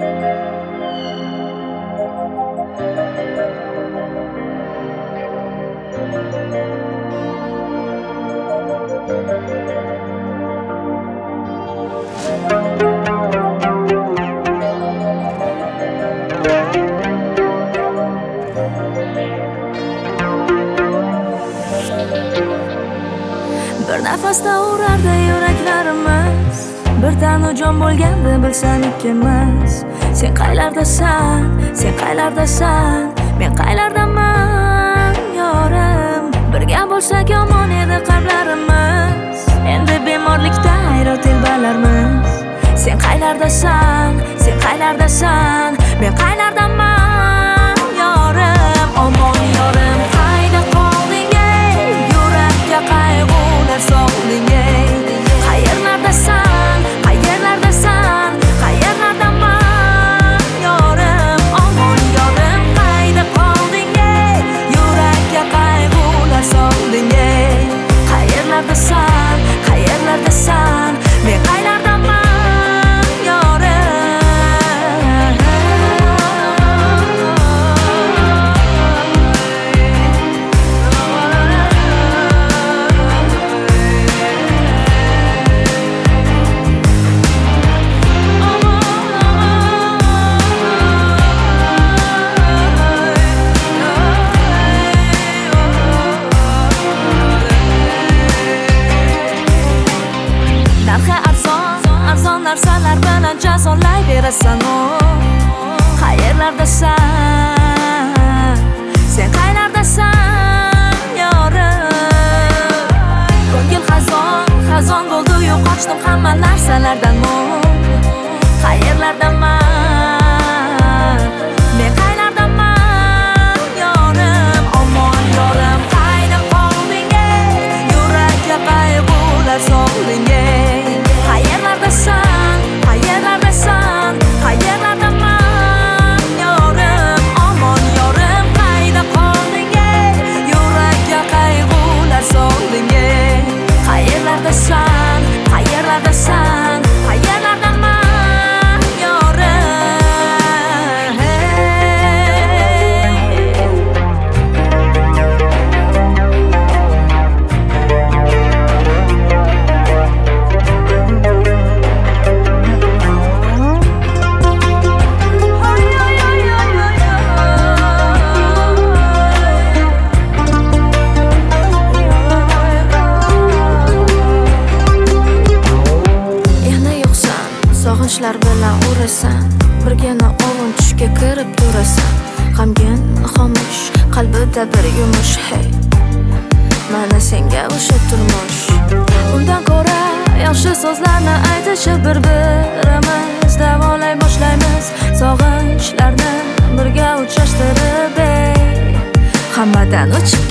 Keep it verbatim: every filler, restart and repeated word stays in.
Bir nafasda urardi yuraklarimiz, bir tanu jon bo'lganda bilsam ikkimiz. Sen qaylardasan, sen qaylardasan, men qaylardaman yorim. Birga bo'lsak yomon edi qalblarimiz, endi bemorlikda hayron telbalarmiz. Sen qaylardasan, sen qaylardasan, men qaylardaman yorim. Omon yorim, qayda qolding ey, yurakka qayg'ular solding ey. Qayerlardasan, qayerlardasan, qayerlardaman yorim. Omon yorim, qayda qolding ey, yurakka qayg'ular solding ey. Qayerlardasan, qayerlardasan, men qaylardaman. Narxi arzon, arzon narsalar bilan jazolayverasan o. Qayerlardasan, sen qaylardasan yorim. Ko'ngil xazon, xazon bo'ldi-yu qochdim hamma narsalardan mo. Qayerlardaman, men qaylardaman yorim. Omon yorim, qayda qolding ey, yurakka qayg'ular solding ey. Qayerlardasan, qayerlardasan, qayerlardaman yorim. Omon yorim, qayda qolding ey, yurakka qayg'ular solding ey. Qayerlardasan, qayerlardasan, qayerlardaman yorim. Sog'inchlar bilan urasan, birgina ovun tushga kirib turasan. G'amgin, xomush, qalbida bir yumush hey. Mana senga o'sha turmush. Undan ko'ra yaxshi so'zlarni aytishib bir-birimiz davolay boshlaymiz. Sog'inchlarni birga uchrashtirib ey. Hammadan o'chib